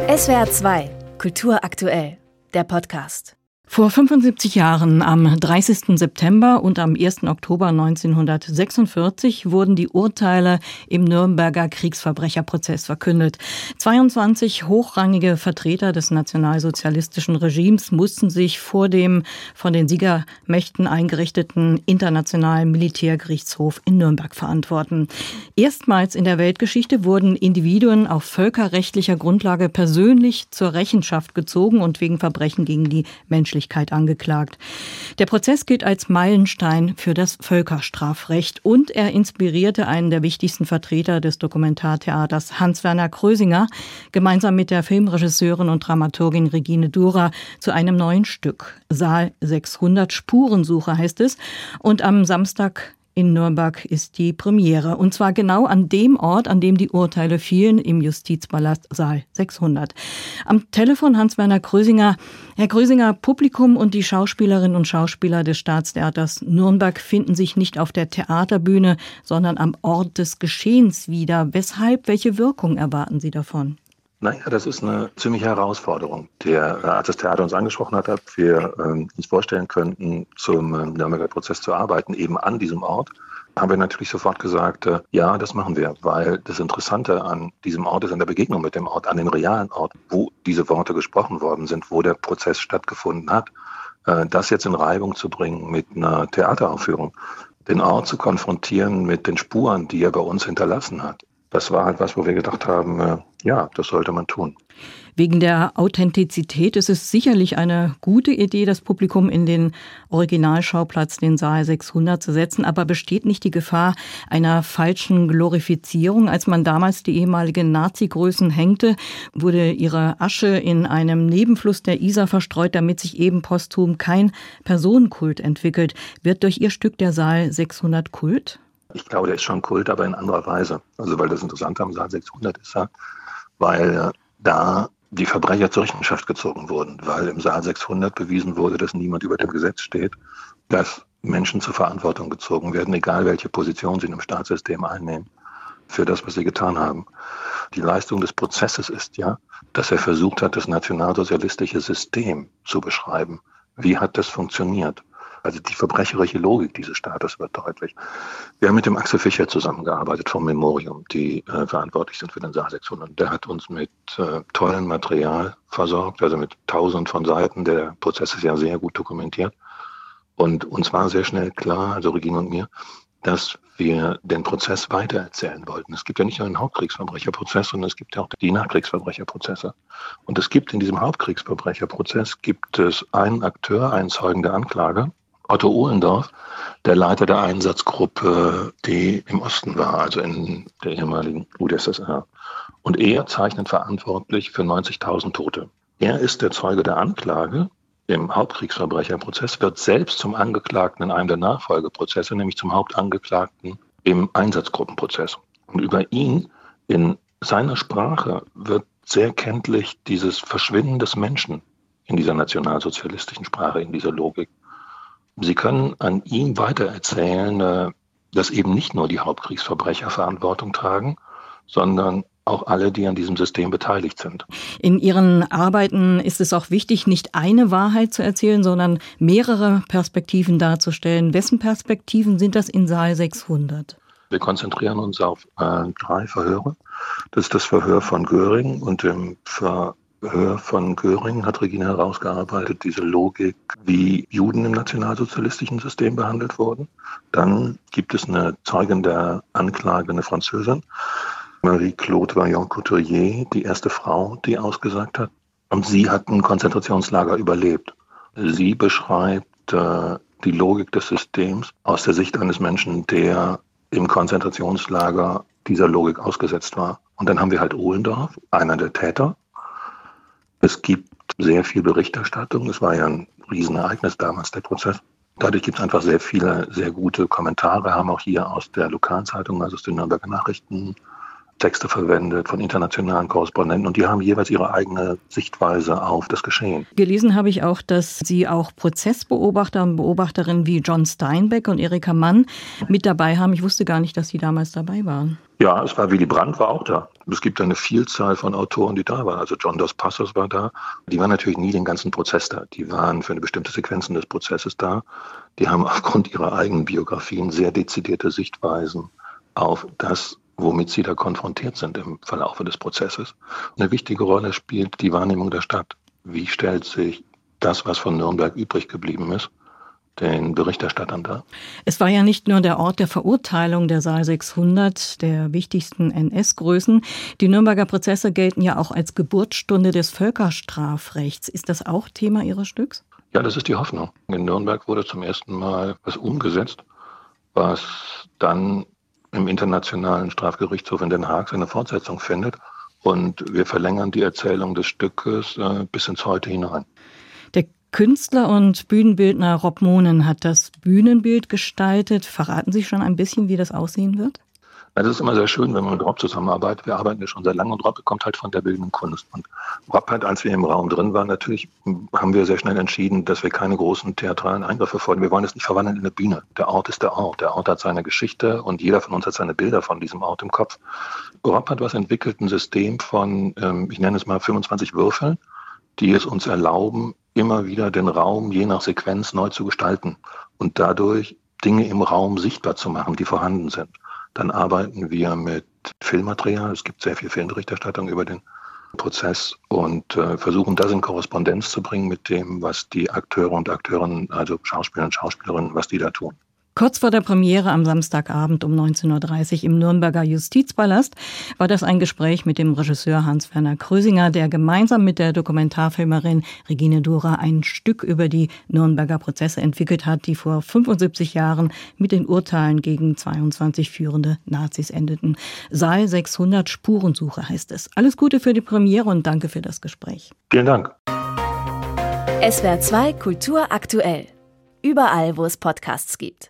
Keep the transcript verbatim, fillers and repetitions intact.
S W R zwei, Kultur aktuell, der Podcast. Vor fünfundsiebzig Jahren, am dreißigsten September und am ersten Oktober neunzehnhundertsechsundvierzig, wurden die Urteile im Nürnberger Kriegsverbrecherprozess verkündet. zweiundzwanzig hochrangige Vertreter des nationalsozialistischen Regimes mussten sich vor dem von den Siegermächten eingerichteten Internationalen Militärgerichtshof in Nürnberg verantworten. Erstmals in der Weltgeschichte wurden Individuen auf völkerrechtlicher Grundlage persönlich zur Rechenschaft gezogen und wegen Verbrechen gegen die Menschlichkeit angeklagt. Der Prozess gilt als Meilenstein für das Völkerstrafrecht und er inspirierte einen der wichtigsten Vertreter des Dokumentartheaters, Hans-Werner Krösinger, gemeinsam mit der Filmregisseurin und Dramaturgin Regine Dura zu einem neuen Stück. Saal sechshundert, Spurensuche heißt es. Und am Samstag in Nürnberg ist die Premiere. Und zwar genau an dem Ort, an dem die Urteile fielen, im Justizpalast Saal sechshundert. Am Telefon Hans-Werner Krösinger. Herr Krösinger, Publikum und die Schauspielerinnen und Schauspieler des Staatstheaters Nürnberg finden sich nicht auf der Theaterbühne, sondern am Ort des Geschehens wieder. Weshalb? Welche Wirkung erwarten Sie davon? Naja, das ist eine ziemliche Herausforderung. Der, als das Theater uns angesprochen hat, ob wir ähm, uns vorstellen könnten, zum ähm, Nürnberger Prozess zu arbeiten, eben an diesem Ort, haben wir natürlich sofort gesagt, äh, ja, das machen wir, weil das Interessante an diesem Ort ist, an der Begegnung mit dem Ort, an dem realen Ort, wo diese Worte gesprochen worden sind, wo der Prozess stattgefunden hat, äh, das jetzt in Reibung zu bringen mit einer Theateraufführung, den Ort zu konfrontieren mit den Spuren, die er bei uns hinterlassen hat. Das war halt was, wo wir gedacht haben, äh, ja, das sollte man tun. Wegen der Authentizität ist es sicherlich eine gute Idee, das Publikum in den Originalschauplatz, den Saal sechshundert, zu setzen. Aber besteht nicht die Gefahr einer falschen Glorifizierung? Als man damals die ehemaligen Nazi-Größen hängte, wurde ihre Asche in einem Nebenfluss der Isar verstreut, damit sich eben posthum kein Personenkult entwickelt. Wird durch Ihr Stück der Saal sechshundert Kult? Ich glaube, der ist schon Kult, aber in anderer Weise. Also weil das Interessante am Saal sechshundert ist ja, weil da die Verbrecher zur Rechenschaft gezogen wurden, weil im Saal sechshundert bewiesen wurde, dass niemand über dem Gesetz steht, dass Menschen zur Verantwortung gezogen werden, egal welche Position sie in einem Staatssystem einnehmen, für das, was sie getan haben. Die Leistung des Prozesses ist ja, dass er versucht hat, das nationalsozialistische System zu beschreiben. Wie hat das funktioniert? Also die verbrecherische Logik dieses Staates wird deutlich. Wir haben mit dem Axel Fischer zusammengearbeitet vom Memorium, die äh, verantwortlich sind für den Saal sechshundert. Der hat uns mit äh, tollem Material versorgt, also mit tausend von Seiten. Der Prozess ist ja sehr gut dokumentiert. Und uns war sehr schnell klar, also Regine und mir, dass wir den Prozess weitererzählen wollten. Es gibt ja nicht nur den Hauptkriegsverbrecherprozess, sondern es gibt ja auch die Nachkriegsverbrecherprozesse. Und es gibt in diesem Hauptkriegsverbrecherprozess gibt es einen Akteur, einen Zeugen der Anklage, Otto Ohlendorf, der Leiter der Einsatzgruppe, die im Osten war, also in der ehemaligen U d S S R. Und er zeichnet verantwortlich für neunzigtausend Tote. Er ist der Zeuge der Anklage im Hauptkriegsverbrecherprozess, wird selbst zum Angeklagten in einem der Nachfolgeprozesse, nämlich zum Hauptangeklagten im Einsatzgruppenprozess. Und über ihn, in seiner Sprache, wird sehr kenntlich dieses Verschwinden des Menschen in dieser nationalsozialistischen Sprache, in dieser Logik. Sie können an ihm weitererzählen, dass eben nicht nur die Hauptkriegsverbrecher Verantwortung tragen, sondern auch alle, die an diesem System beteiligt sind. In Ihren Arbeiten ist es auch wichtig, nicht eine Wahrheit zu erzählen, sondern mehrere Perspektiven darzustellen. Wessen Perspektiven sind das in Saal sechshundert? Wir konzentrieren uns auf äh, drei Verhöre. Das ist das Verhör von Göring und im Verhör von Göring hat Regine herausgearbeitet, diese Logik, wie Juden im nationalsozialistischen System behandelt wurden. Dann gibt es eine Zeugin der Anklage, eine Französin, Marie-Claude Vaillant-Couturier, die erste Frau, die ausgesagt hat. Und sie hat ein Konzentrationslager überlebt. Sie beschreibt äh, die Logik des Systems aus der Sicht eines Menschen, der im Konzentrationslager dieser Logik ausgesetzt war. Und dann haben wir halt Ohlendorf, einer der Täter. Es gibt sehr viel Berichterstattung. Es war ja ein Riesenereignis damals, der Prozess. Dadurch gibt es einfach sehr viele, sehr gute Kommentare, haben auch hier aus der Lokalzeitung, also aus den Nürnberger Nachrichten, Texte verwendet von internationalen Korrespondenten und die haben jeweils ihre eigene Sichtweise auf das Geschehen. Gelesen habe ich auch, dass Sie auch Prozessbeobachter und Beobachterinnen wie John Steinbeck und Erika Mann mit dabei haben. Ich wusste gar nicht, dass Sie damals dabei waren. Ja, es war Willy Brandt, war auch da. Es gibt eine Vielzahl von Autoren, die da waren. Also John Dos Passos war da. Die waren natürlich nie den ganzen Prozess da. Die waren für eine bestimmte Sequenzen des Prozesses da. Die haben aufgrund ihrer eigenen Biografien sehr dezidierte Sichtweisen auf das, womit sie da konfrontiert sind im Verlaufe des Prozesses. Eine wichtige Rolle spielt die Wahrnehmung der Stadt. Wie stellt sich das, was von Nürnberg übrig geblieben ist, den Berichterstattern dar? Es war ja nicht nur der Ort der Verurteilung der Saal sechshundert, der wichtigsten N S-Größen. Die Nürnberger Prozesse gelten ja auch als Geburtsstunde des Völkerstrafrechts. Ist das auch Thema Ihres Stücks? Ja, das ist die Hoffnung. In Nürnberg wurde zum ersten Mal was umgesetzt, was dann im Internationalen Strafgerichtshof in Den Haag seine Fortsetzung findet. Und wir verlängern die Erzählung des Stückes äh, bis ins Heute hinein. Der Künstler und Bühnenbildner Rob Moonen hat das Bühnenbild gestaltet. Verraten Sie schon ein bisschen, wie das aussehen wird? Also es ist immer sehr schön, wenn man mit Rob zusammenarbeitet. Wir arbeiten ja schon sehr lange und Rob kommt halt von der bildenden Kunst. Und Rob hat, als wir im Raum drin waren, natürlich haben wir sehr schnell entschieden, dass wir keine großen theatralen Eingriffe folgen. Wir wollen es nicht verwandeln in eine Bühne. Der Ort ist der Ort. Der Ort hat seine Geschichte und jeder von uns hat seine Bilder von diesem Ort im Kopf. Rob hat was entwickelt, ein System von, ich nenne es mal fünfundzwanzig Würfeln, die es uns erlauben, immer wieder den Raum je nach Sequenz neu zu gestalten und dadurch Dinge im Raum sichtbar zu machen, die vorhanden sind. Dann arbeiten wir mit Filmmaterial. Es gibt sehr viel Filmberichterstattung über den Prozess und äh, versuchen das in Korrespondenz zu bringen mit dem, was die Akteure und Akteurinnen, also Schauspieler und Schauspielerinnen, was die da tun. Kurz vor der Premiere am Samstagabend um neunzehn Uhr dreißig im Nürnberger Justizpalast war das ein Gespräch mit dem Regisseur Hans-Werner Krösinger, der gemeinsam mit der Dokumentarfilmerin Regine Dora ein Stück über die Nürnberger Prozesse entwickelt hat, die vor fünfundsiebzig Jahren mit den Urteilen gegen zweiundzwanzig führende Nazis endeten. Saal sechshundert Spurensuche heißt es. Alles Gute für die Premiere und danke für das Gespräch. Vielen Dank. S W R zwei Kultur aktuell. Überall, wo es Podcasts gibt.